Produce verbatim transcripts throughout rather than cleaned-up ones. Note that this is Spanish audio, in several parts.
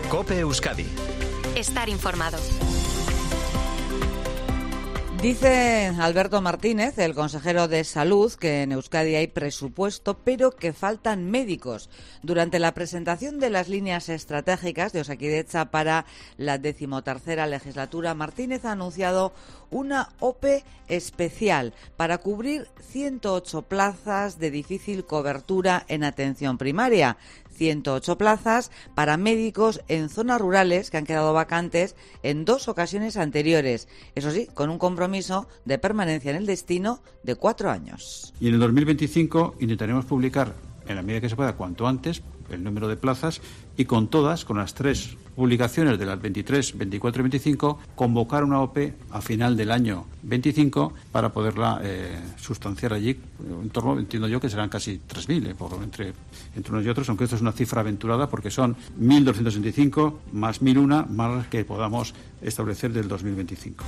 COPE Euskadi. Estar informado. Dice Alberto Martínez, el consejero de Salud, que en Euskadi hay presupuesto, pero que faltan médicos. Durante la presentación de las líneas estratégicas de Osakidetza para la decimotercera legislatura, Martínez ha anunciado una O P E especial para cubrir ciento ocho plazas de difícil cobertura en atención primaria. ciento ocho plazas para médicos en zonas rurales que han quedado vacantes en dos ocasiones anteriores. Eso sí, con un compromiso de permanencia en el destino de cuatro años. Y en el dos mil veinticinco intentaremos publicar, en la medida que se pueda, cuanto antes, el número de plazas y con todas, con las tres publicaciones de las veintitrés, veinticuatro y veinticinco, convocar una O P E a final del año veinticinco para poderla eh, sustanciar allí. En torno, entiendo yo que serán casi tres mil eh, por, entre, entre unos y otros, aunque esto es una cifra aventurada porque son mil doscientos veinticinco más mil uno más que podamos establecer del dos mil veinticinco.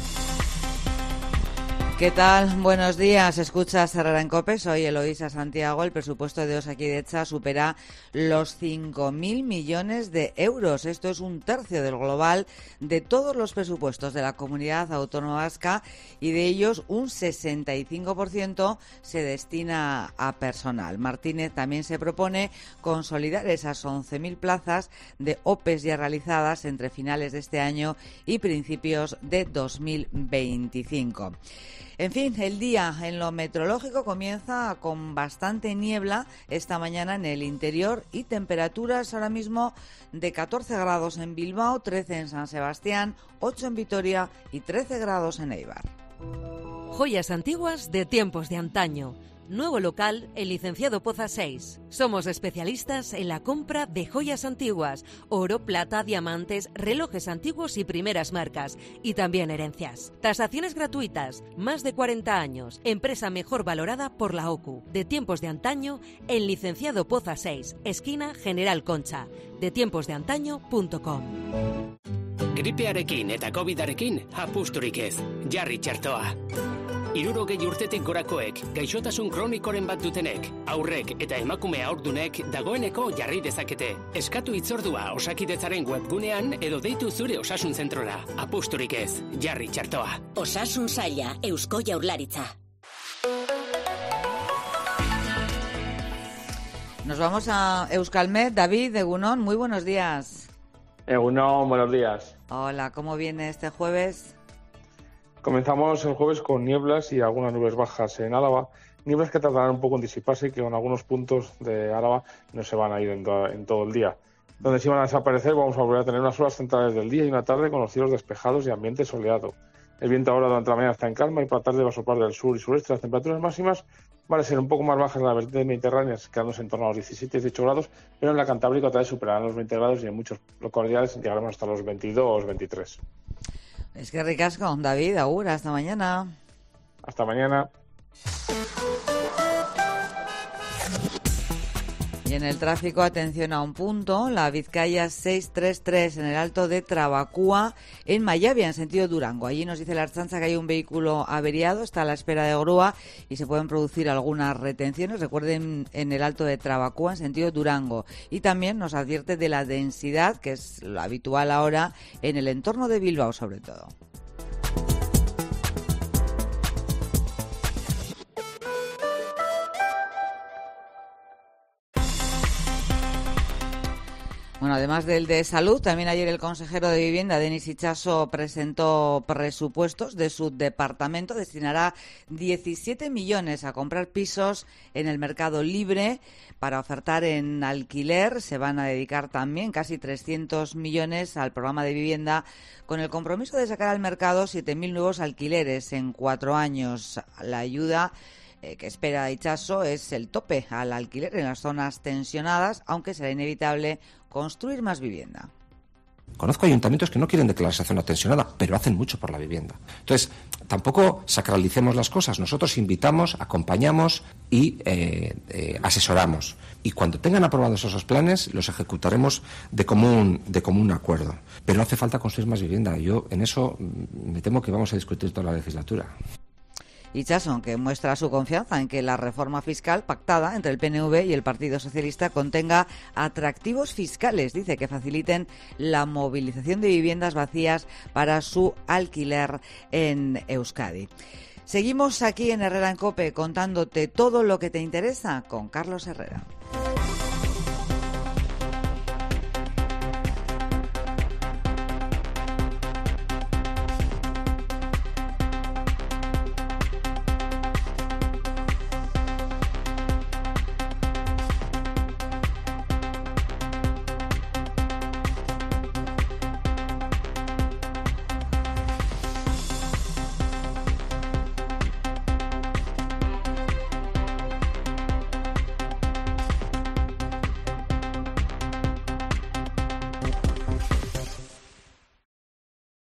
¿Qué tal? Buenos días. Escuchas Herrera en COPE. Soy Eloísa Santiago. El presupuesto de Osakidetza supera los cinco mil millones de euros. Esto es un tercio del global de todos los presupuestos de la Comunidad Autónoma Vasca y de ellos un sesenta y cinco por ciento se destina a personal. Martínez también se propone consolidar esas once mil plazas de O P Es ya realizadas entre finales de este año y principios de dos mil veinticinco. En fin, el día en lo meteorológico comienza con bastante niebla esta mañana en el interior y temperaturas ahora mismo de catorce grados en Bilbao, trece en San Sebastián, ocho en Vitoria y trece grados en Eibar. Joyas antiguas de tiempos de antaño. Nuevo local, el Licenciado Poza seis. Somos especialistas en la compra de joyas antiguas, oro, plata, diamantes, relojes antiguos y primeras marcas, y también herencias. Tasaciones gratuitas, más de cuarenta años, empresa mejor valorada por la O C U. De tiempos de antaño, el Licenciado Poza seis, esquina General Concha, de tiempos de antaño punto com. Gripearekin eta covidarekin apusturik ez, jarri txertoa. Hirurogei urtetik gorakoek, gaixotasun kronikoren bat dutenek, aurrek eta emakume haurdunek dagoeneko jarri dezakete. Eskatu hitzordua Osakidetzaren webgunean edo deitu zure osasun zentrora. Apusturik ez, jarri txertoa. Osasun saila, Eusko Jaurlaritza. Nos vamos a Euskalmet. David Egunon, muy buenos días. Egunon, buenos días. Hola, ¿cómo viene este jueves? Comenzamos el jueves con nieblas y algunas nubes bajas en Álava. Nieblas que tardarán un poco en disiparse y que en algunos puntos de Álava no se van a ir en, to- en todo el día. Donde sí van a desaparecer, vamos a volver a tener unas horas centrales del día y una tarde con los cielos despejados y ambiente soleado. El viento ahora durante la mañana está en calma y por la tarde va a soplar del sur y sureste. Las temperaturas máximas van a ser un poco más bajas en la vertiente mediterránea, quedándose en torno a los diecisiete a dieciocho grados, pero en la Cantábrica otra vez superarán los veinte grados y en muchos localidades llegaremos hasta los veintidós, veintitrés. Es que ricasco, David, agur, hasta mañana. Hasta mañana. Y en el tráfico, atención a un punto, la Vizcaya seiscientos treinta y tres en el Alto de Trabacúa, en Mayavia, en sentido Durango. Allí nos dice la Ertzaintza que hay un vehículo averiado, está a la espera de grúa y se pueden producir algunas retenciones. Recuerden, en el Alto de Trabacúa, en sentido Durango. Y también nos advierte de la densidad, que es lo habitual ahora, en el entorno de Bilbao, sobre todo. Bueno, además del de salud, también ayer el consejero de Vivienda, Denis Itxaso, presentó presupuestos de su departamento. Destinará diecisiete millones a comprar pisos en el mercado libre para ofertar en alquiler. Se van a dedicar también casi trescientos millones al programa de vivienda, con el compromiso de sacar al mercado siete mil nuevos alquileres en cuatro años. La ayuda Eh, que espera Itxaso es el tope al alquiler en las zonas tensionadas, aunque será inevitable construir más vivienda. Conozco ayuntamientos que no quieren declararse zona tensionada, pero hacen mucho por la vivienda. Entonces, tampoco sacralicemos las cosas. Nosotros invitamos, acompañamos y eh, eh, asesoramos. Y cuando tengan aprobados esos planes, los ejecutaremos de común, de común acuerdo. Pero hace falta construir más vivienda. Yo en eso me temo que vamos a discutir toda la legislatura. Itxaso, que muestra su confianza en que la reforma fiscal pactada entre el P N V y el Partido Socialista contenga atractivos fiscales, dice, que faciliten la movilización de viviendas vacías para su alquiler en Euskadi. Seguimos aquí en Herrera en COPE contándote todo lo que te interesa con Carlos Herrera.